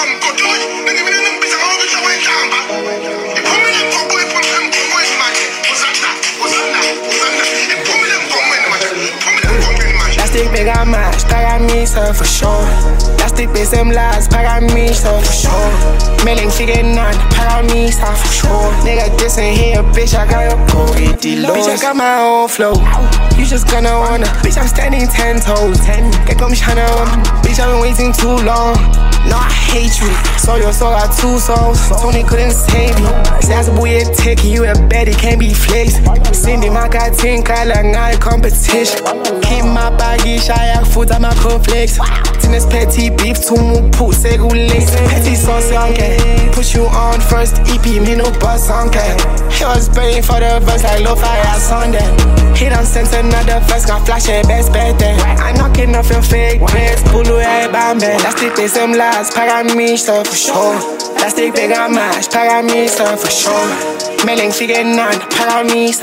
Plastic pega mais, paga missa for sure. Plastic pensem lies, paga missa for sure. Mailing figure none, paga missa for sure. Nigga, this ain't here, bitch, I got your go get the lows. Bitch, I got my own flow. You just gonna wanna, bitch, I'm standing 10 toes. Get come shana, bitch, I've been waiting too long. No, I hate you. So your soul got two souls. Tony couldn't save you. Says boy, take you a bed, it can't be flakes. Cindy, my cat, think I like I competition. Keep my baggy, shy, I food, I'm a cornflakes. Tennis petty beef, to move, put segulates. Petty sauce, okay. Push you on first, EP, me no bus, okay. He was praying for the verse like low fire Sunday. He done sent another verse, got flash it, best bet. I'm knocking off your fake dress, Pulu, I bambe. Plastic, they some lies, paga me stuff for sure. Plastic, they got mash, paga me stuff for sure. Mailing figure none, paga me